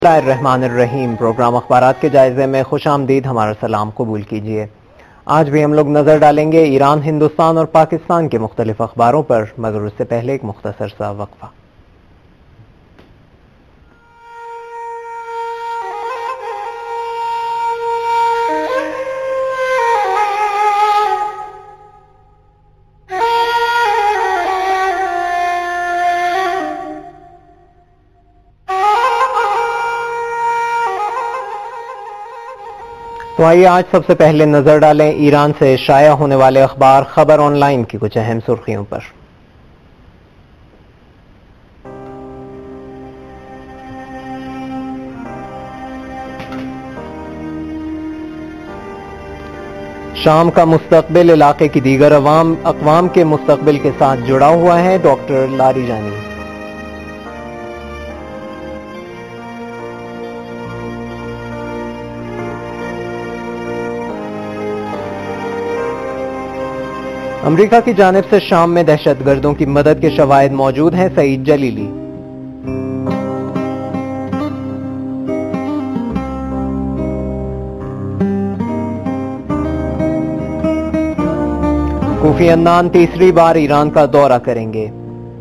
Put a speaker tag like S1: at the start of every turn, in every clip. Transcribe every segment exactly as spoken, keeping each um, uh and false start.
S1: بسم اللہ الرحمن الرحیم۔ پروگرام اخبارات کے جائزے میں خوش آمدید، ہمارا سلام قبول کیجیے۔ آج بھی ہم لوگ نظر ڈالیں گے ایران، ہندوستان اور پاکستان کے مختلف اخباروں پر، مگر اس سے پہلے ایک مختصر سا وقفہ۔ تو آئیے آج سب سے پہلے نظر ڈالیں ایران سے شائع ہونے والے اخبار خبر آن لائن کی کچھ اہم سرخیوں پر۔ شام کا مستقبل علاقے کی دیگر عوام اقوام کے مستقبل کے ساتھ جڑا ہوا ہے، ڈاکٹر لاری جانی۔ امریکہ کی جانب سے شام میں دہشت گردوں کی مدد کے شواہد موجود ہیں، سعید جلیلی۔ کوفی عنان تیسری بار ایران کا دورہ کریں گے۔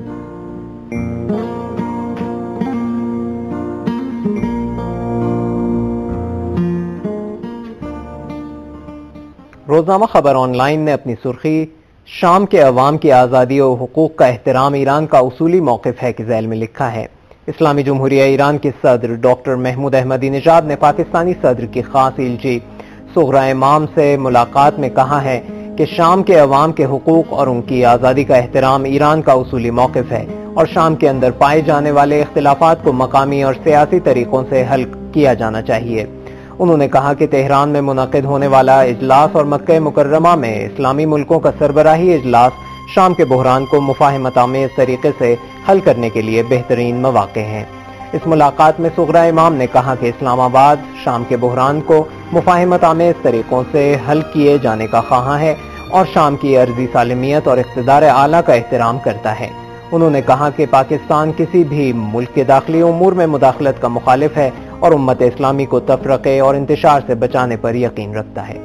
S1: روزنامہ خبر آن لائن نے اپنی سرخی شام کے عوام کی آزادی و حقوق کا احترام ایران کا اصولی موقف ہے کے ذیل میں لکھا ہے۔ اسلامی جمہوریہ ایران کے صدر ڈاکٹر محمود احمدی نژاد نے پاکستانی صدر کی خاص ایلچی صغرا امام سے ملاقات میں کہا ہے کہ شام کے عوام کے حقوق اور ان کی آزادی کا احترام ایران کا اصولی موقف ہے اور شام کے اندر پائے جانے والے اختلافات کو مقامی اور سیاسی طریقوں سے حل کیا جانا چاہیے۔ انہوں نے کہا کہ تہران میں منعقد ہونے والا اجلاس اور مکہ مکرمہ میں اسلامی ملکوں کا سربراہی اجلاس شام کے بحران کو مفاہمت آمیز طریقے سے حل کرنے کے لیے بہترین مواقع ہیں۔ اس ملاقات میں صغرا امام نے کہا کہ اسلام آباد شام کے بحران کو مفاہمت آمیز طریقوں سے حل کیے جانے کا خواہاں ہے اور شام کی عرضی سالمیت اور اقتدار اعلیٰ کا احترام کرتا ہے۔ انہوں نے کہا کہ پاکستان کسی بھی ملک کے داخلی امور میں مداخلت کا مخالف ہے اور امت اسلامی کو تفرقے اور انتشار سے بچانے پر یقین رکھتا ہے۔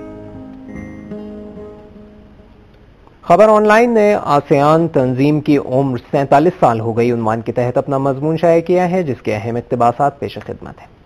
S1: خبر آن لائن نے آسیان تنظیم کی عمر سینتالیس سال ہو گئی عنوان کے تحت اپنا مضمون شائع کیا ہے، جس کے اہم اقتباسات پیش خدمت ہیں۔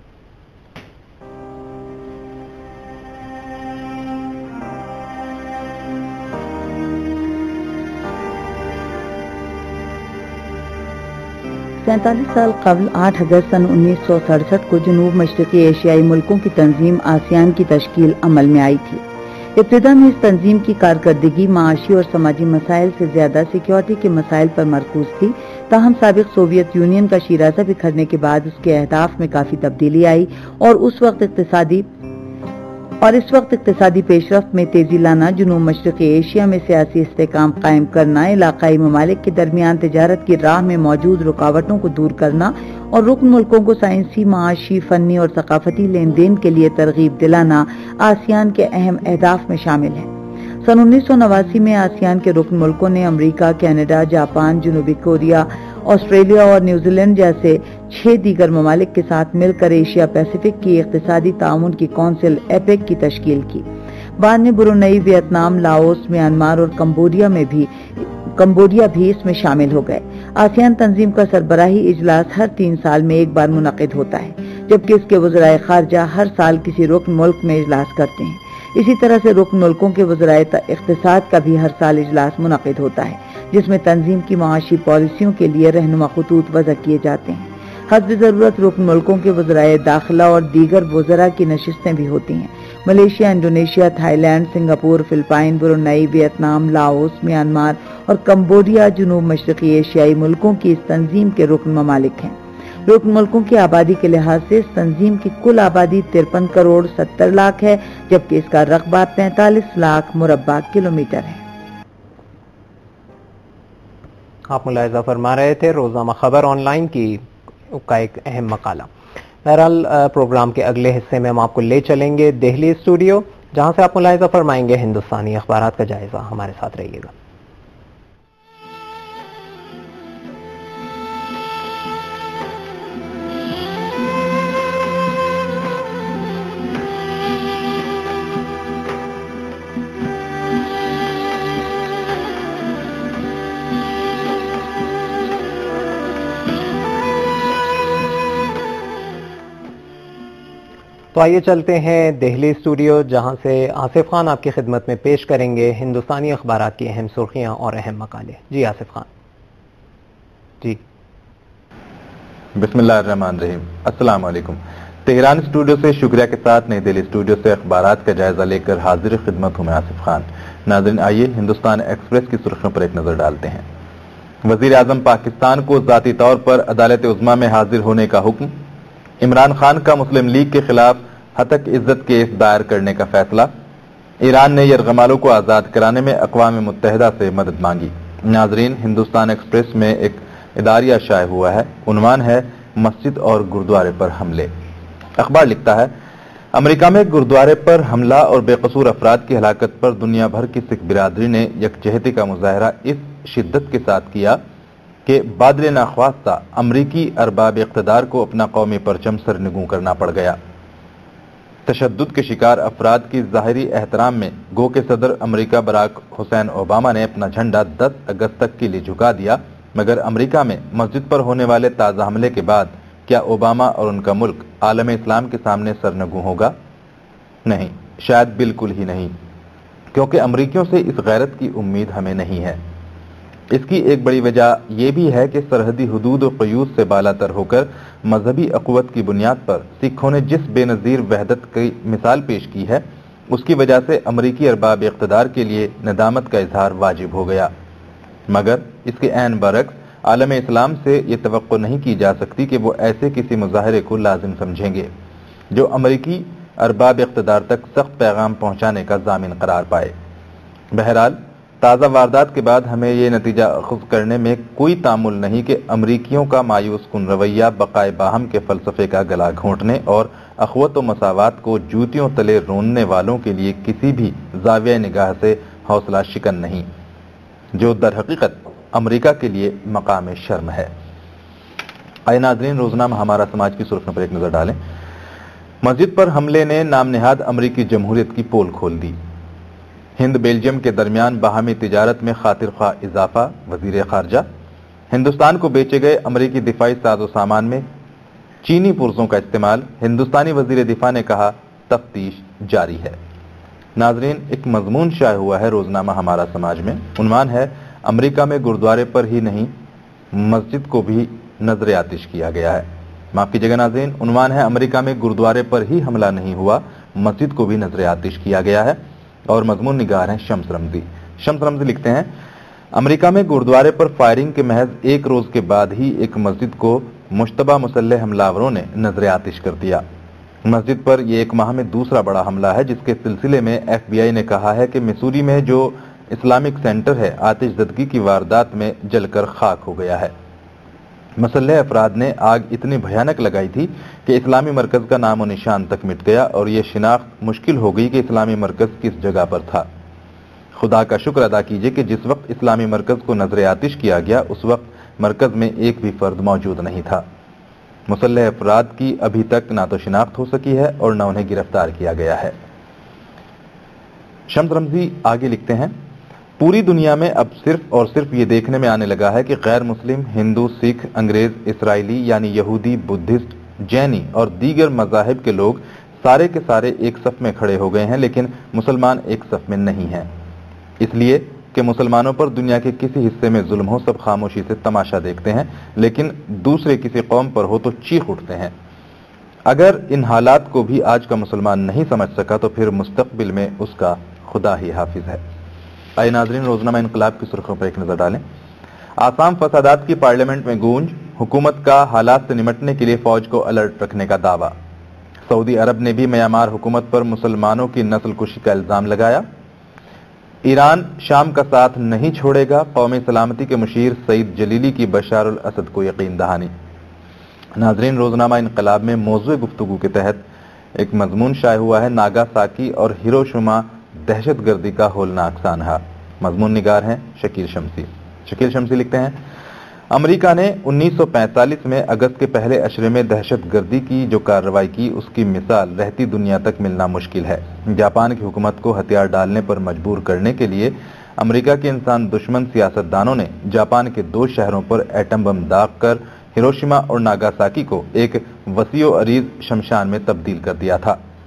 S2: سینتالیس سال قبل آٹھ اگست سن انیس سو سڑسٹھ کو جنوب مشرقی ایشیائی ملکوں کی تنظیم آسیان کی تشکیل عمل میں آئی تھی۔ ابتدا میں اس تنظیم کی کارکردگی معاشی اور سماجی مسائل سے زیادہ سیکیورٹی کے مسائل پر مرکوز تھی، تاہم سابق سوویت یونین کا شیرازہ بکھرنے کے بعد اس کے اہداف میں کافی تبدیلی آئی اور اس وقت اقتصادی اور اس وقت اقتصادی پیش رفت میں تیزی لانا، جنوب مشرقی ایشیا میں سیاسی استحکام قائم کرنا، علاقائی ممالک کے درمیان تجارت کی راہ میں موجود رکاوٹوں کو دور کرنا اور رکن ملکوں کو سائنسی، معاشی، فنی اور ثقافتی لین دین کے لیے ترغیب دلانا آسیان کے اہم اہداف میں شامل ہے۔ سن انیس سو نواسی میں آسیان کے رکن ملکوں نے امریکہ، کینیڈا، جاپان، جنوبی کوریا، آسٹریلیا اور نیوزی لینڈ جیسے چھ دیگر ممالک کے ساتھ مل کر ایشیا پیسیفک کی اقتصادی تعاون کی کونسل ایپیک کی تشکیل کی۔ بعد میں برونئی، ویتنام، لاؤس، میانمار اور کمبوڈیا میں بھی کمبوڈیا بھی اس میں شامل ہو گئے۔ آسیان تنظیم کا سربراہی اجلاس ہر تین سال میں ایک بار منعقد ہوتا ہے، جبکہ اس کے وزرائے خارجہ ہر سال کسی رکن ملک میں اجلاس کرتے ہیں۔ اسی طرح سے رکن ملکوں کے وزرائے اقتصاد کا بھی ہر سال اجلاس منعقد ہوتا ہے، جس میں تنظیم کی معاشی پالیسیوں کے لیے رہنما خطوط وضع کیے جاتے ہیں۔ حسب ضرورت رکن ملکوں کے وزرائے داخلہ اور دیگر وزراء کی نشستیں بھی ہوتی ہیں۔ Malaysia, Indonesia, Thailand, Singapore, Philippines, Brunei, Vietnam, Laos, Myanmar اور کمبوڈیا جنوب مشرقی ایشیائی ملکوں کی اس تنظیم کے رکن ممالک ہیں۔ رکن ملکوں کی آبادی کے لحاظ سے اس تنظیم کی کل آبادی ترپن کروڑ ستر لاکھ ہے، جبکہ اس کا رقبہ پینتالیس لاکھ مربع کلومیٹر ہے۔
S1: آپ ملاحظہ فرما رہے تھے روزنامہ خبر آن لائن کی کا ایک اہم مقالہ۔ بہرحال پروگرام کے اگلے حصے میں ہم آپ کو لے چلیں گے دہلی اسٹوڈیو، جہاں سے آپ ملاحظہ فرمائیں گے ہندوستانی اخبارات کا جائزہ۔ ہمارے ساتھ رہیے گا۔ تو آئیے چلتے ہیں دہلی اسٹوڈیو، جہاں سے آصف خان آپ کی خدمت میں پیش کریں گے ہندوستانی اخبارات کی اہم سرخیاں اور اہم مقالے۔ جی آصف خان۔ جی
S3: بسم اللہ الرحمن الرحیم۔ السلام علیکم۔ تہران اسٹوڈیو سے شکریہ کے ساتھ نئی دہلی اسٹوڈیو سے اخبارات کا جائزہ لے کر حاضر خدمت ہوں میں آصف خان۔ ناظرین، آئیے ہندوستان ایکسپریس کی سرخیوں پر ایک نظر ڈالتے ہیں۔ وزیر اعظم پاکستان کو ذاتی طور پر عدالت عظمیٰ میں حاضر ہونے کا حکم۔ عمران خان کا مسلم لیگ کے خلاف ہتک عزت کیس دائر کرنے کا فیصلہ۔ ایران نے یرغمالوں کو آزاد کرانے میں اقوام متحدہ سے مدد مانگی۔ ناظرین، ہندوستان ایکسپریس میں ایک اداریہ شائع ہوا ہے، عنوان ہے مسجد اور گردوارے پر حملے۔ اخبار لکھتا ہے، امریکہ میں گردوارے پر حملہ اور بے قصور افراد کی ہلاکت پر دنیا بھر کی سکھ برادری نے یکجہتی کا مظاہرہ اس شدت کے ساتھ کیا کہ بادل ناخواستہ امریکی ارباب اقتدار کو اپنا قومی پرچم سرنگوں کرنا پڑ گیا۔ تشدد کے شکار افراد کی ظاہری احترام میں گو کے صدر امریکہ براک حسین اوباما نے اپنا جھنڈا دس اگست تک کے لیے جھکا دیا، مگر امریکہ میں مسجد پر ہونے والے تازہ حملے کے بعد کیا اوباما اور ان کا ملک عالم اسلام کے سامنے سرنگوں ہوگا؟ نہیں، شاید بالکل ہی نہیں، کیونکہ امریکیوں سے اس غیرت کی امید ہمیں نہیں ہے۔ اس کی ایک بڑی وجہ یہ بھی ہے کہ سرحدی حدود و قیود سے بالاتر ہو کر مذہبی اخوت کی بنیاد پر سکھوں نے جس بے نظیر وحدت کی مثال پیش کی ہے، اس کی وجہ سے امریکی ارباب اقتدار کے لیے ندامت کا اظہار واجب ہو گیا۔ مگر اس کے عین برعکس عالم اسلام سے یہ توقع نہیں کی جا سکتی کہ وہ ایسے کسی مظاہرے کو لازم سمجھیں گے جو امریکی ارباب اقتدار تک سخت پیغام پہنچانے کا ضامن قرار پائے۔ بہرحال، تازہ واردات کے بعد ہمیں یہ نتیجہ اخذ کرنے میں کوئی تعامل نہیں کہ امریکیوں کا مایوس کن رویہ بقائے باہم کے فلسفے کا گلا گھونٹنے اور اخوت و مساوات کو جوتیوں تلے روننے والوں کے لیے کسی بھی زاویہ نگاہ سے حوصلہ شکن نہیں، جو در حقیقت امریکہ کے لیے مقام شرم ہے۔ آئے ناظرین، روزنامہ ہمارا سماج کی سرخیوں پر ایک نظر ڈالیں۔ مسجد پر حملے نے نام نہاد امریکی جمہوریت کی پول کھول دی۔ ہند بیلجیم کے درمیان باہمی تجارت میں خاطر خواہ اضافہ۔ وزیر خارجہ، ہندوستان کو بیچے گئے امریکی دفاعی ساز و سامان میں چینی پرزوں کا استعمال۔ ہندوستانی وزیر دفاع نے کہا تفتیش جاری ہے۔ ناظرین، ایک مضمون شائع ہوا ہے روزنامہ ہمارا سماج میں، عنوان ہے امریکہ میں گردوارے پر ہی نہیں، مسجد کو بھی نظر آتش کیا گیا ہے۔ معاف کیجیے گا ناظرین، عنوان ہے امریکہ میں گردوارے پر ہی حملہ نہیں ہوا، مسجد کو بھی نظر آتش کیا گیا ہے، اور مضمون نگار ہیں شمس رمزی۔ شمس رمزی لکھتے ہیں، امریکہ میں گردوارے پر فائرنگ کے محض ایک روز کے بعد ہی ایک مسجد کو مشتبہ مسلح حملاوروں نے نظر آتش کر دیا۔ مسجد پر یہ ایک ماہ میں دوسرا بڑا حملہ ہے، جس کے سلسلے میں ایف بی آئی نے کہا ہے کہ مسوری میں جو اسلامک سینٹر ہے آتش زدگی کی واردات میں جل کر خاک ہو گیا ہے۔ مسلح افراد نے آگ اتنی بھیانک لگائی تھی کہ اسلامی مرکز کا نام و نشان تک مٹ گیا اور یہ شناخت مشکل ہو گئی کہ اسلامی مرکز کس جگہ پر تھا۔ خدا کا شکر ادا کیجئے کہ جس وقت اسلامی مرکز کو نظر آتش کیا گیا اس وقت مرکز میں ایک بھی فرد موجود نہیں تھا۔ مسلح افراد کی ابھی تک نہ تو شناخت ہو سکی ہے اور نہ انہیں گرفتار کیا گیا ہے۔ شمس رمزی آگے لکھتے ہیں، پوری دنیا میں اب صرف اور صرف یہ دیکھنے میں آنے لگا ہے کہ غیر مسلم، ہندو، سکھ، انگریز، اسرائیلی یعنی یہودی، بدھسٹ، جینی اور دیگر مذاہب کے لوگ سارے کے سارے ایک صف میں کھڑے ہو گئے ہیں، لیکن مسلمان ایک صف میں نہیں ہیں۔ اس لیے کہ مسلمانوں پر دنیا کے کسی حصے میں ظلم ہو، سب خاموشی سے تماشا دیکھتے ہیں، لیکن دوسرے کسی قوم پر ہو تو چیخ اٹھتے ہیں۔ اگر ان حالات کو بھی آج کا مسلمان نہیں سمجھ سکا تو پھر مستقبل میں اس کا خدا ہی حافظ ہے۔ آئے ناظرین، روزنامہ انقلاب کی سرخیوں پر ایک نظر ڈالیں۔ آسام فسادات کی پارلیمنٹ میں گونج، حکومت کا حالات سے نمٹنے کے لیے فوج کو الرٹ رکھنے کا دعویٰ۔ سعودی عرب نے بھی میانمار حکومت پر مسلمانوں کی نسل کشی کا الزام لگایا۔ ایران شام کا ساتھ نہیں چھوڑے گا، قومی سلامتی کے مشیر سعید جلیلی کی بشار الاسد کو یقین دہانی۔ ناظرین، روزنامہ انقلاب میں موضوع گفتگو کے تحت ایک مضمون شائع ہوا ہے، ناگا ساکی اور ہیروشیما دہشت گردی کا ہولناک سانحہ۔ مضمون نگار ہیں شکیل شمسی۔ شکیل شمسی لکھتے ہیں، امریکہ نے انیس سو پینتالیس میں اگست کے پہلے عشرے میں دہشت گردی کی جو کارروائی کی اس کی مثال رہتی دنیا تک ملنا مشکل ہے۔ جاپان کی حکومت کو ہتھیار ڈالنے پر مجبور کرنے کے لیے امریکہ کے انسان دشمن سیاستدانوں نے جاپان کے دو شہروں پر ایٹم بم داغ کر ہیروشیما اور ناگاساکی کو ایک وسیع و عریض شمشان میں تبدیل کر دیا تھا۔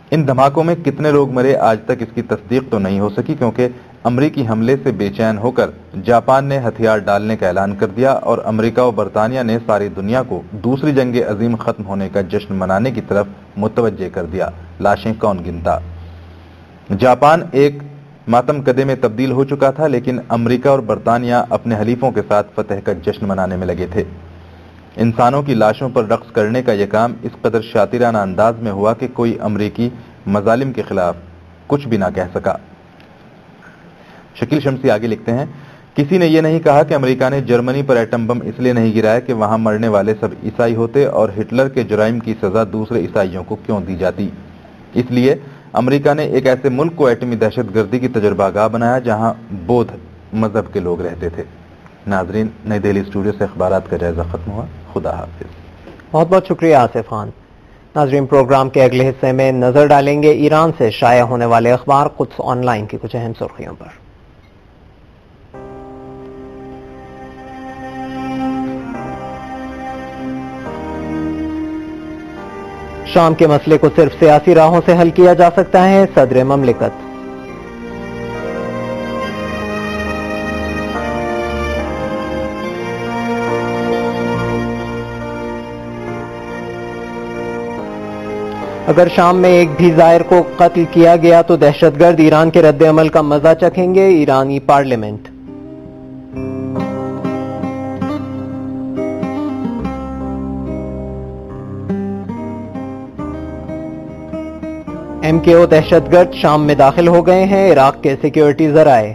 S3: ان دھماکوں میں کتنے لوگ مرے آج تک اس کی تصدیق تو نہیں ہو سکی، کیونکہ امریکی حملے سے بے چین ہو کر جاپان نے ہتھیار ڈالنے کا اعلان کر دیا اور امریکہ و برطانیہ نے ساری دنیا کو دوسری جنگ عظیم ختم ہونے کا جشن منانے کی طرف متوجہ کر دیا۔ لاشیں کون گنتا؟ جاپان ایک ماتم کدے میں تبدیل ہو چکا تھا، لیکن امریکہ اور برطانیہ اپنے حلیفوں کے ساتھ فتح کا جشن منانے میں لگے تھے۔ انسانوں کی لاشوں پر رقص کرنے کا یہ کام اس قدر شاطرانہ انداز میں ہوا کہ کوئی امریکی مظالم کے خلاف کچھ بھی نہ کہہ سکا۔ شکیل شمسی آگے لکھتے ہیں، کسی نے یہ نہیں کہا کہ امریکہ نے جرمنی پر ایٹم بم اس لیے نہیں گرایا کہ وہاں مرنے والے سب عیسائی ہوتے اور ہٹلر کے جرائم کی سزا دوسرے عیسائیوں کو کیوں دی جاتی۔ اس لیے امریکہ نے ایک ایسے ملک کو ایٹمی دہشت گردی کی تجربہ گاہ بنایا جہاں بودھ مذہب کے لوگ رہتے تھے۔ ناظرین، نئی دہلی اسٹوڈیو سے اخبارات کا جائزہ ختم ہوا۔ خدا حافظ۔
S1: بہت بہت شکریہ آصف خان۔ ناظرین، پروگرام کے اگلے حصے میں نظر ڈالیں گے ایران سے شائع ہونے والے اخبار قدس آن لائن کی کچھ اہم سرخیوں پر۔ شام کے مسئلے کو صرف سیاسی راہوں سے حل کیا جا سکتا ہے، صدر مملکت۔ اگر شام میں ایک بھی زائر کو قتل کیا گیا تو دہشت گرد ایران کے رد عمل کا مزہ چکھیں گے، ایرانی پارلیمنٹ۔ ایم کے او دہشت گرد شام میں داخل ہو گئے ہیں، عراق کے سیکیورٹی ذرائع۔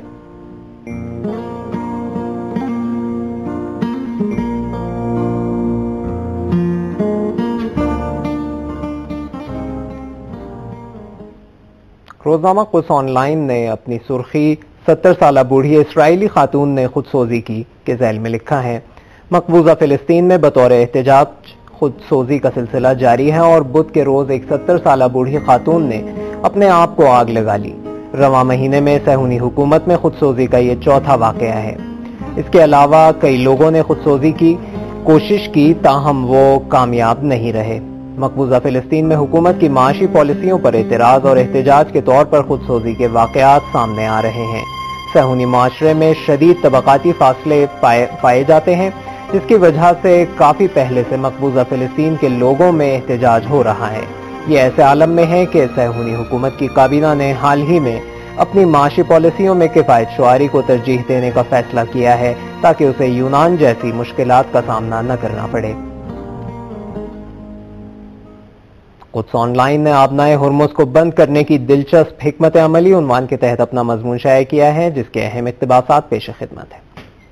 S1: روزنامہ قدس آن لائن نے اپنی سرخی ستر سالہ بوڑھی اسرائیلی خاتون نے خود سوزی کی کے ذیل میں لکھا ہے، مقبوضہ فلسطین میں بطور احتجاج خود سوزی کا سلسلہ جاری ہے اور بدھ کے روز ایک ستر سالہ بوڑھی خاتون نے اپنے آپ کو آگ لگا لی۔ رواں مہینے میں صہیونی حکومت میں خود سوزی کا یہ چوتھا واقعہ ہے۔ اس کے علاوہ کئی لوگوں نے خود سوزی کی کوشش کی، تاہم وہ کامیاب نہیں رہے۔ مقبوضہ فلسطین میں حکومت کی معاشی پالیسیوں پر اعتراض اور احتجاج کے طور پر خود سوزی کے واقعات سامنے آ رہے ہیں۔ صہیونی معاشرے میں شدید طبقاتی فاصلے پائے, پائے جاتے ہیں، جس کی وجہ سے کافی پہلے سے مقبوضہ فلسطین کے لوگوں میں احتجاج ہو رہا ہے۔ یہ ایسے عالم میں ہے کہ صہیونی حکومت کی کابینہ نے حال ہی میں اپنی معاشی پالیسیوں میں کفایت شعاری کو ترجیح دینے کا فیصلہ کیا ہے تاکہ اسے یونان جیسی مشکلات کا سامنا نہ کرنا پڑے۔ قدس آن لائن نے آبنائے ہرمز کو بند کرنے کی دلچسپ حکمت عملی عنوان کے تحت اپنا مضمون شائع کیا ہے، جس کے اہم اقتباسات پیش خدمت ہیں۔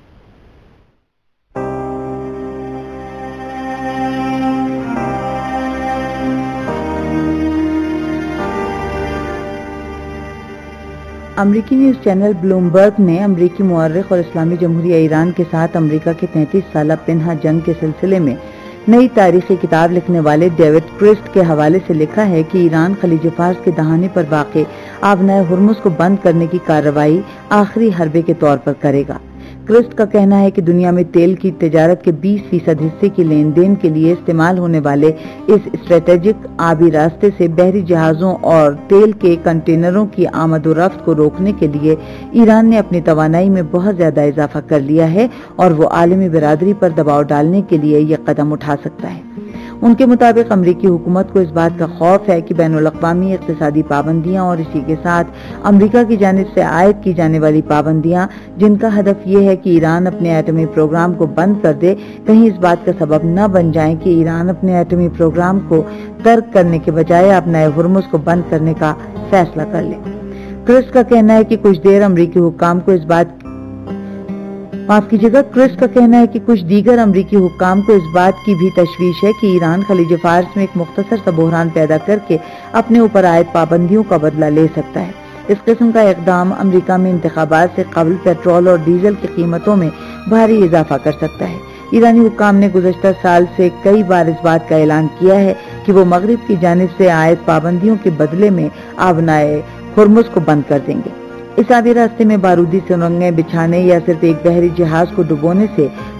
S2: امریکی نیوز چینل بلومبرگ نے امریکی مورخ اور اسلامی جمہوریہ ایران کے ساتھ امریکہ کے تینتیس سالہ پنہا جنگ کے سلسلے میں نئی تاریخی کتاب لکھنے والے ڈیوڈ کرسٹ کے حوالے سے لکھا ہے کہ ایران خلیج فارس کے دہانے پر واقع آبنائے ہرمز کو بند کرنے کی کارروائی آخری حربے کے طور پر کرے گا۔ کرسٹ کا کہنا ہے کہ دنیا میں تیل کی تجارت کے بیس فیصد حصے کی لین دین کے لیے استعمال ہونے والے اس اسٹریٹجک آبی راستے سے بحری جہازوں اور تیل کے کنٹینروں کی آمد و رفت کو روکنے کے لیے ایران نے اپنی توانائی میں بہت زیادہ اضافہ کر لیا ہے اور وہ عالمی برادری پر دباؤ ڈالنے کے لیے یہ قدم اٹھا سکتا ہے۔ ان کے مطابق امریکی حکومت کو اس بات کا خوف ہے کہ بین الاقوامی اقتصادی پابندیاں اور اسی کے ساتھ امریکہ کی جانب سے عائد کی جانے والی پابندیاں، جن کا ہدف یہ ہے کہ ایران اپنے ایٹمی پروگرام کو بند کر دے، کہیں اس بات کا سبب نہ بن جائیں کہ ایران اپنے ایٹمی پروگرام کو ترک کرنے کے بجائے اپنے ہرمز کو بند کرنے کا فیصلہ کر لے۔ کرسٹ کا کہنا ہے کہ کچھ دیر امریکی حکام کو اس بات معاف کیجیے گا کرسٹ کا کہنا ہے کہ کچھ دیگر امریکی حکام کو اس بات کی بھی تشویش ہے کہ ایران خلیج فارس میں ایک مختصر سا بحران پیدا کر کے اپنے اوپر عائد پابندیوں کا بدلہ لے سکتا ہے۔ اس قسم کا اقدام امریکہ میں انتخابات سے قبل پیٹرول اور ڈیزل کی قیمتوں میں بھاری اضافہ کر سکتا ہے۔ ایرانی حکام نے گزشتہ سال سے کئی بار اس بات کا اعلان کیا ہے کہ وہ مغرب کی جانب سے عائد پابندیوں کے بدلے میں آبنائے ہرمز کو بند کر دیں گے۔ اس آبی راستے میں بارودی سرنگیں بچھانے یا صرف ایک بحری جہاز کو ڈبونے سے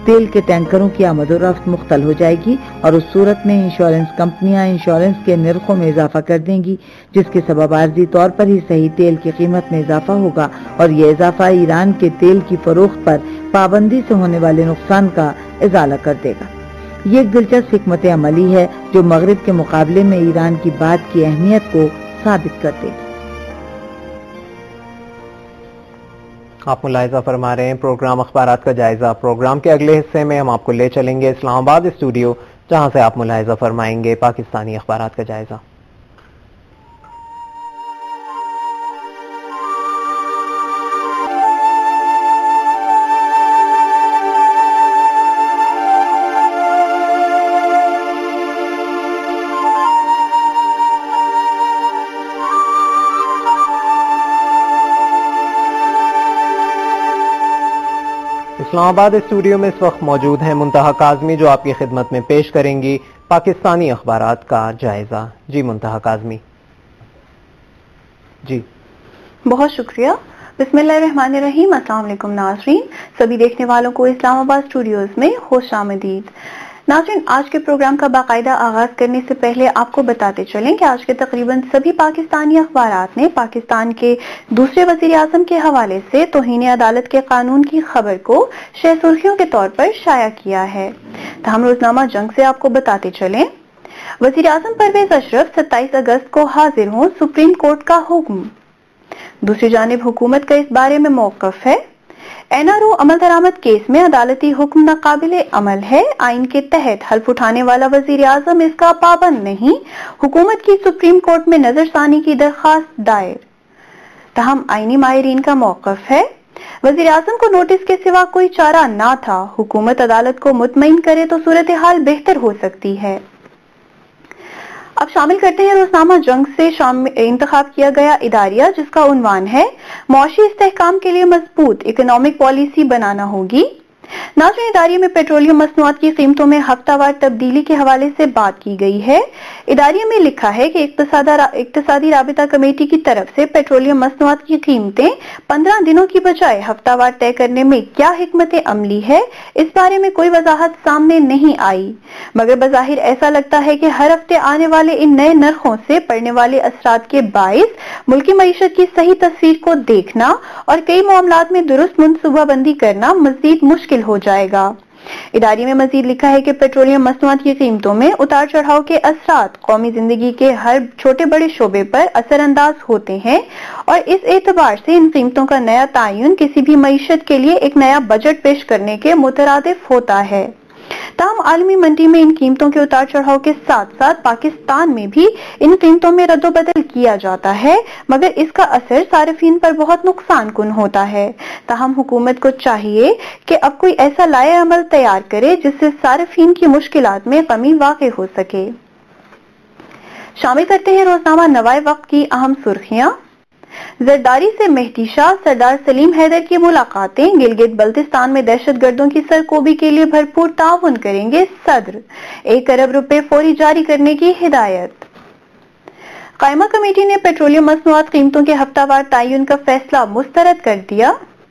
S2: तेल के टैंकरों की आमद और रफ्त मुख्तल हो जाएगी और उस सूरत में इंश्योरेंस कंपनियां इंश्योरेंस के निर्खों में इजाफा कर देंगी, जिसके सबब आर्जी तौर पर ही सही तेल की कीमत में इजाफा होगा और ये इजाफा ईरान के तेल की फरोख्त पर पाबंदी से होने वाले नुकसान का इजाला कर देगा। ये एक दिलचस्प हिकमत अमली है जो मगरिब के मुकाबले में ईरान की बात की अहमियत को साबित कर देगी।
S1: आप मुलाहिजा फरमा रहे हैं प्रोग्राम अखबारात का जायजा। प्रोग्राम के अगले हिस्से में हम आपको ले चलेंगे इस्लामाबाद स्टूडियो, जहां से आप मुलाहिजा फरमाएंगे पाकिस्तानी अखबारात का जायजा। इस्लामाबाद स्टूडियो में इस वक्त मौजूद हैं मुंतहा काज़मी, जो आपकी खिदमत में पेश करेंगी पाकिस्तानी अखबारात का जायजा। जी मुंतहा काज़मी। जी
S4: बहुत शुक्रिया। बिस्मिल्लाहिर्रहमानिर्रहीम। अस्सलाम वालेकुम नाज़रीन, सभी देखने वालों को इस्लामाबाद स्टूडियोज में खुश आमदीद। नाज़रीन, आज के प्रोग्राम का बाकायदा आगाज करने से पहले आपको बताते चलें कि आज के तकरीबन सभी पाकिस्तानी अखबारात ने पाकिस्तान के दूसरे वजीर आजम के हवाले से तौहीन अदालत के कानून की खबर को शह सुर्खियों के तौर पर शाया किया है। तो हम रोजनामा जंग से आपको बताते चलें, वजीर आजम परवेज अशरफ सत्ताईस अगस्त को हाजिर हों, सुप्रीम कोर्ट का हुक्म। दूसरी जानिब हुकूमत का इस बारे में मौकफ है। एन आर ओ अमल दरामद केस में अदालती हुक्म नाकाबिले अमल है, आइन के तहत हल्फ उठाने वाला वजीर आजम इसका पाबंद नहीं, हुकूमत की सुप्रीम कोर्ट में नजरसानी की दरखास्त दायर। तहम आईनी माहिरीन का मौकफ है, वजीर आजम को नोटिस के सिवा कोई चारा ना था, हुकूमत अदालत को मुतमईन करे तो सूरत हाल बेहतर हो सकती है। अब शामिल करते हैं रोजनामा जंग से इंतखाब किया गया इदारिया, जिसका उन्वान है मौशी इस्तेहकाम के लिए मजबूत इकोनॉमिक पॉलिसी बनाना होगी। नाज़रीन, इदारिये में पेट्रोलियम मसनूआत की कीमतों में हफ्तावार तब्दीली के हवाले से बात की गई है। इदारिये में लिखा है कि इक्तिसादी राबिता कमेटी की तरफ से पेट्रोलियम मसनूआत की कीमतें पंद्रह दिनों की बजाय हफ्तावार तय करने में क्या हिकमत अमली है, इस बारे में कोई वजाहत सामने नहीं आई, मगर बज़ाहिर ऐसा लगता है कि हर हफ्ते आने वाले इन नए नरखों से पड़ने वाले असरात के बाइस मुल्की मईशत की सही तस्वीर को देखना और कई मामलात में दुरुस्त मुनसूबाबंदी करना मजीद मुश्किल हो जाएगा। इदारे में मजीद लिखा है कि पेट्रोलियम मसनूआत की कीमतों में उतार चढ़ाव के असरात कौमी जिंदगी के हर छोटे बड़े शोबे पर असरअंदाज होते हैं और इस एतबार से इन कीमतों का नया तायुन किसी भी मईशत के लिए एक नया बजट पेश करने के मुतरादिफ होता है। ताहम आलमी मंडी में इन कीमतों के उतार चढ़ाव के साथ साथ पाकिस्तान में भी इन कीमतों में रद्दोबदल किया जाता है, मगर इसका असर सार्फिन पर बहुत नुकसान कुन होता है। ताहम हुकूमत को चाहिए कि अब कोई ऐसा लाए अमल तैयार करे जिससे सार्फिन की मुश्किलात में कमी वाक़ई हो सके। शामिल करते हैं रोजनामा नवाए वक्त की अहम सुर्खियां। जरदारी से मेहदी शाह, सरदार सलीम हैदर की मुलाकातें, गिलगित बल्तिस्तान में दहशत गर्दों की सरकोबी के लिए भरपूर ताउन करेंगे सदर, एक अरब रुपए फौरी जारी करने की हिदायत। कायमा कमेटी ने पेट्रोलियम मसनूआत कीमतों के हफ्तावार तायुन का फैसला मुस्तरद कर दिया।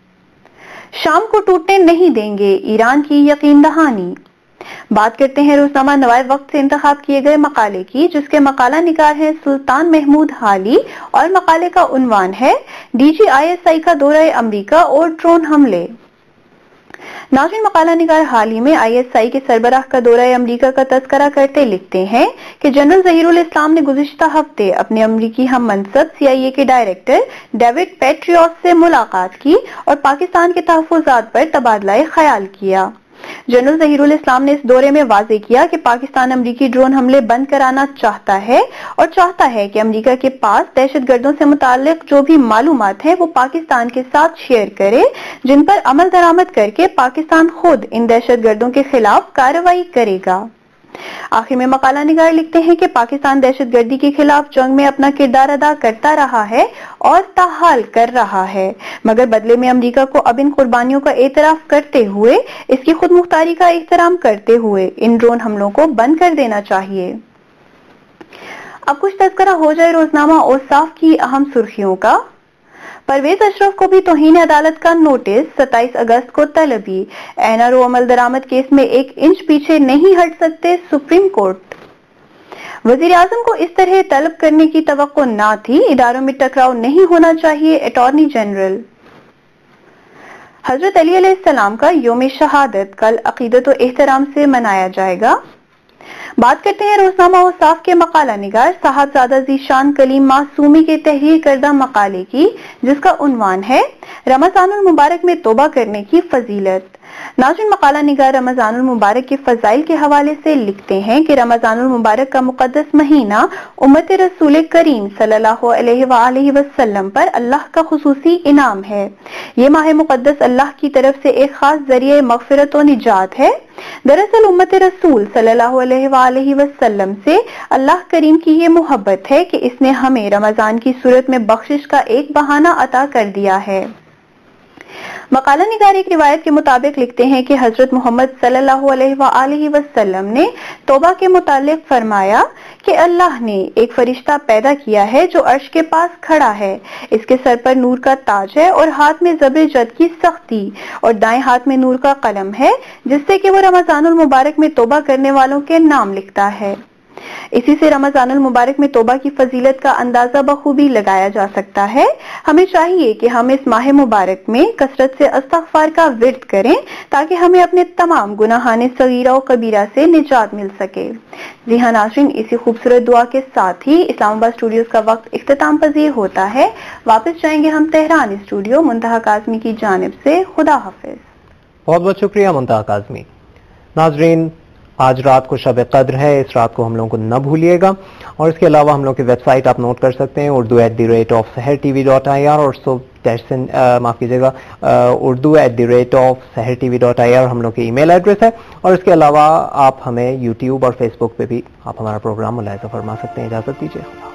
S4: शाम को टूटने नहीं देंगे, ईरान की यकीन दहानी। बात करते हैं रोजनामा नवाए वक्त से इंतखाब किए गए मकाले की, जिसके मकाला निगार है सुल्तान महमूद हाली और मकाले का उन्वान है डीजी आई एस आई का दौरा अमरीका और ड्रोन हमले। नाज़रीन, मकाला निगार हाल ही में आई एस आई के सरबराह का दौरा अमरीका का तस्करा करते लिखते हैं कि जनरल ज़हीरुल इस्लाम ने गुज़िश्ता हफ्ते अपने अमरीकी हम मनसब सी आई ए के डायरेक्टर डेविड पेट्रियस से मुलाकात की और पाकिस्तान के तहफ़्फ़ुज़ात पर तबादला ख्याल किया। जनरल ज़हीरुल इस्लाम ने इस दौरे में वाज़े किया कि पाकिस्तान अमरीकी ड्रोन हमले बंद कराना चाहता है और चाहता है कि अमरीका के पास दहशतगर्दों से मुताल्लिक जो भी मालूमात है वो पाकिस्तान के साथ शेयर करे, जिन पर अमल दरामद करके पाकिस्तान खुद इन दहशतगर्दों के खिलाफ कार्रवाई करेगा। आखिर में मकाला निगार लिखते हैं कि पाकिस्तान दहशतगर्दी के खिलाफ जंग में अपना किरदार अदा करता रहा है और ताहाल कर रहा है, मगर बदले में अमरीका को अब इन कुर्बानियों का एतराफ करते हुए, इसकी खुद मुख्तारी का एहतराम करते हुए इन ड्रोन हमलों को बंद कर देना चाहिए। अब कुछ तज़किरा हो जाए रोजनामा औसाफ की अहम सुर्खियों का। پرویز اشرف کو بھی توہین عدالت کا نوٹس، ستائیس اگست کو طلبی، این آر او عمل درآمد کیس میں ایک انچ پیچھے نہیں ہٹ سکتے سپریم کورٹ۔ وزیر اعظم کو اس طرح طلب کرنے کی توقع نہ تھی، اداروں میں ٹکراؤ نہیں ہونا چاہیے، اٹارنی جنرل۔ حضرت علی علیہ السلام کا یوم شہادت کل عقیدت و احترام سے منایا جائے گا۔ بات کرتے ہیں روزنامہ اوصاف کے مقالہ نگار صاحبزادہ ذیشان کلیم معصومی کے تحریر کردہ مقالے کی، جس کا عنوان ہے رمضان المبارک میں توبہ کرنے کی فضیلت۔ ناظرین، مقالہ نگار رمضان المبارک کے فضائل کے حوالے سے لکھتے ہیں کہ رمضان المبارک کا مقدس مہینہ امت رسول کریم صلی اللہ علیہ وآلہ وسلم پر اللہ کا خصوصی انعام ہے۔ یہ ماہ مقدس اللہ کی طرف سے ایک خاص ذریعہ مغفرت و نجات ہے۔ دراصل امت رسول صلی اللہ علیہ وآلہ وسلم سے اللہ کریم کی یہ محبت ہے کہ اس نے ہمیں رمضان کی صورت میں بخشش کا ایک بہانہ عطا کر دیا ہے۔ مقالہ نگار ایک روایت کے مطابق لکھتے ہیں کہ حضرت محمد صلی اللہ علیہ وآلہ وسلم نے توبہ کے متعلق فرمایا کہ اللہ نے ایک فرشتہ پیدا کیا ہے جو عرش کے پاس کھڑا ہے، اس کے سر پر نور کا تاج ہے اور ہاتھ میں زبر جد کی سختی، اور دائیں ہاتھ میں نور کا قلم ہے جس سے کہ وہ رمضان المبارک میں توبہ کرنے والوں کے نام لکھتا ہے۔ اسی سے رمضان المبارک میں توبہ کی فضیلت کا اندازہ بخوبی لگایا جا سکتا ہے۔ ہمیں چاہیے کہ ہم اس ماہ مبارک میں کثرت سے استغفار کا ورد کریں تاکہ ہمیں اپنے تمام گناہان صغیرہ و کبیرہ سے نجات مل سکے۔ جی ہاں ناظرین، اسی خوبصورت دعا کے ساتھ ہی اسلام آباد اسٹوڈیوز کا وقت اختتام پذیر ہوتا ہے۔ واپس جائیں گے ہم تہران اسٹوڈیو منتہا کاظمی کی جانب سے۔ خدا حافظ۔
S1: بہت بہت شکریہ منتہا کاظمی۔ ناظرین، آج رات کو شب قدر ہے، اس رات کو ہم لوگوں کو نہ بھولیے گا، اور اس کے علاوہ ہم لوگ کی ویب سائٹ آپ نوٹ کر سکتے ہیں Urdu at the rate of Sahar T V dot I R, اور سو معاف کیجیے گا Urdu at the rate of Sahar T V dot I R ہم لوگ کی ای میل ایڈریس ہے، اور اس کے علاوہ آپ ہمیں یوٹیوب اور فیس بک پہ بھی آپ ہمارا پروگرام ملاحظہ فرما سکتے ہیں۔ اجازت دیجیے۔